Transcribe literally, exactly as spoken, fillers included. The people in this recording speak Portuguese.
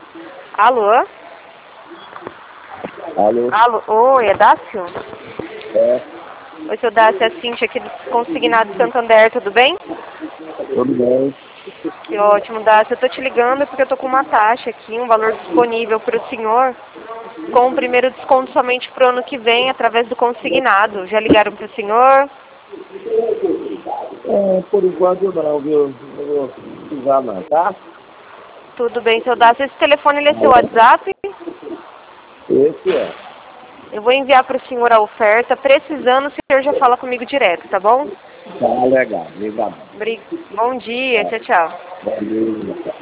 Alô? Alô? Alô? Oi, é Dácio? É, Oi, seu Dácio, é a Cintia aqui do Consignado Santander, tudo bem? tudo bem? Que ótimo, Dácio. Eu tô te ligando porque eu tô com uma taxa aqui, um valor disponível para o senhor, com o primeiro desconto somente pro ano que vem, através do consignado. Já ligaram pro senhor? É, por enquanto não, viu? Não vou precisar não, tá? Tudo bem, seu Dácio. Esse telefone ele é seu WhatsApp? Esse é. Eu vou enviar para o senhor a oferta. Precisando, o senhor já fala comigo direto, tá bom? Tá legal, legal. Bri- Bom dia, Tá, tchau, tchau. beleza.